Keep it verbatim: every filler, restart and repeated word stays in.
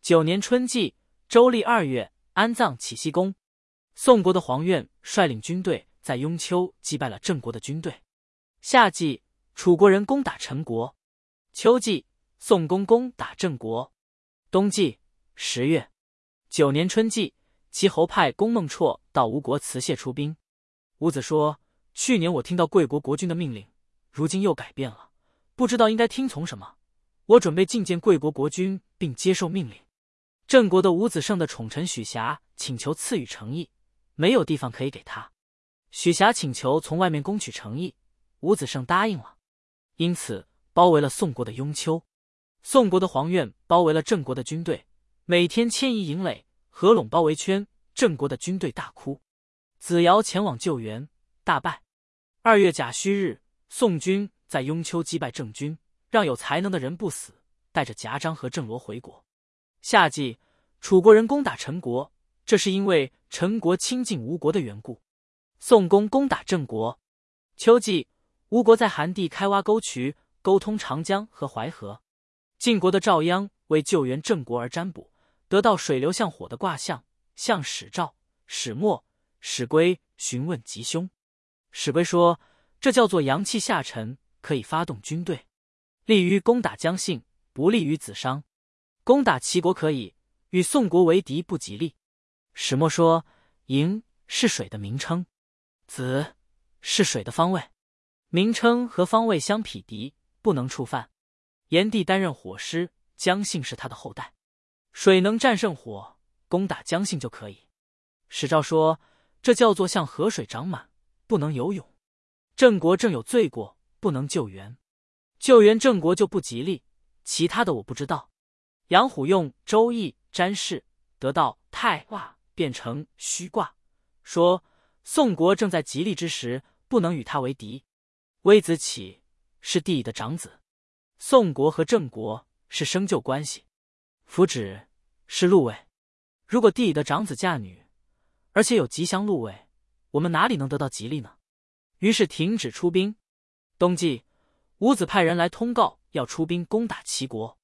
九年春季，周历二月，安葬启西宫。宋国的黄苑率领军队在雍丘击败了郑国的军队。夏季，楚国人攻打陈国。秋季，宋公攻打郑国。冬季，十月，九年春季，齐侯派公孟绰到吴国辞谢出兵。伍子说：“去年我听到贵国国君的命令，如今又改变了，不知道应该听从什么。我准备觐见贵国国君，并接受命令。”郑国的伍子胜的宠臣许瑕请求赐予城邑，没有地方可以给他。许瑕请求从外面攻取城邑，伍子胜答应了，因此包围了宋国的雍丘。宋国的黄苑包围了郑国的军队，每天牵移营垒，合拢包围圈，郑国的军队大哭。子瑶前往救援，大败。二月甲戌日，宋军在雍丘击败郑军，让有才能的人不死，带着贾章和郑罗回国。夏季，楚国人攻打陈国，这是因为陈国亲近吴国的缘故。宋公攻打郑国。秋季，吴国在韩地开挖沟渠，沟通长江和淮河。晋国的赵鞅为救援郑国而占卜，得到水流向火的卦象，向史赵、史墨、史归询问吉凶。史归说，这叫做阳气下沉，可以发动军队，利于攻打姜姓，不利于子商。攻打齐国可以，与宋国为敌不吉利。史墨说，营是水的名称，子是水的方位，名称和方位相匹敌，不能触犯。炎帝担任火师，姜姓是他的后代，水能战胜火，攻打姜姓就可以。史昭说，这叫做向河水长满，不能游泳。郑国正有罪过，不能救援，救援郑国就不吉利，其他的我不知道。杨虎用周易占筮，得到太卦变成虚卦，说宋国正在吉利之时，不能与他为敌。微子启是帝乙的长子，宋国和郑国是生旧关系，福祉是禄位。如果帝乙的长子嫁女，而且有吉祥禄位，我们哪里能得到吉利呢？于是停止出兵。冬季，伍子派人来通告要出兵攻打齐国。